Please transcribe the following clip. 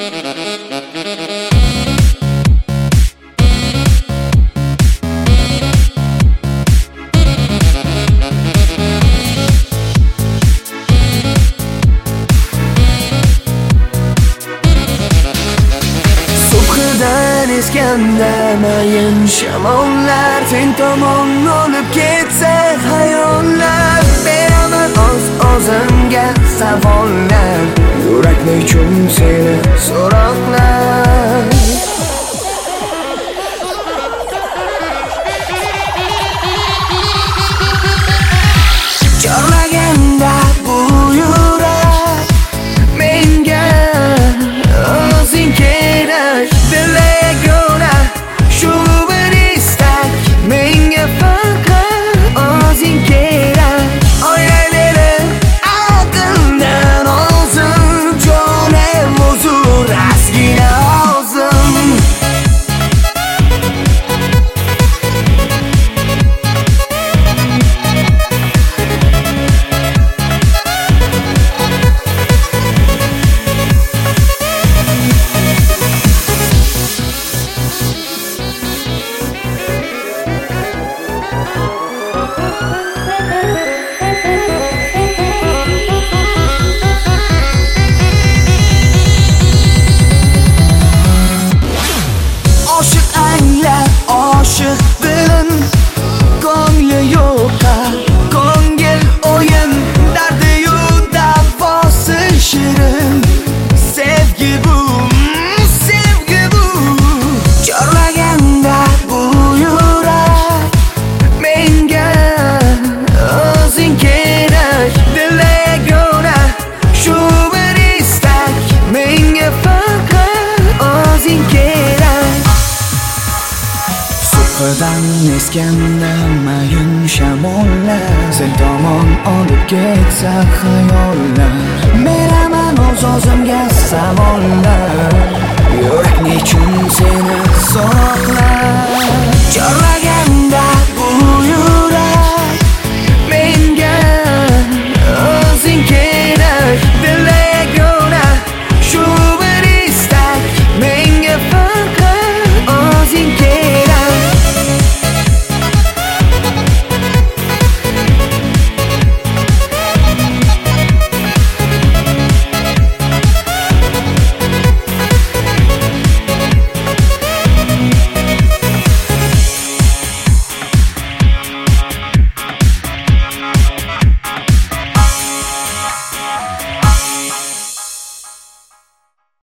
Eskanda mayin shamollar sen tomon olib ketsa xayollar beraman o'z-o'zimga savollar yurakni uchun seni so'roqlar chorlaganda bu yurak menga o'zing kerak Aşık dilim ko'ngli yo'qqa ko'ngil o'yin dardi yo'q davosi shirin sevgi bu chorlaganda bu yurak menga o'zing kerak dilagona shu bir istak menga faqat o'zing kerak So'qqidan eskanda mayin shamollar sen tomon olib ketsa xayollar beraman o'z-o'zimga savollar yurakni uchun seni so'roqlar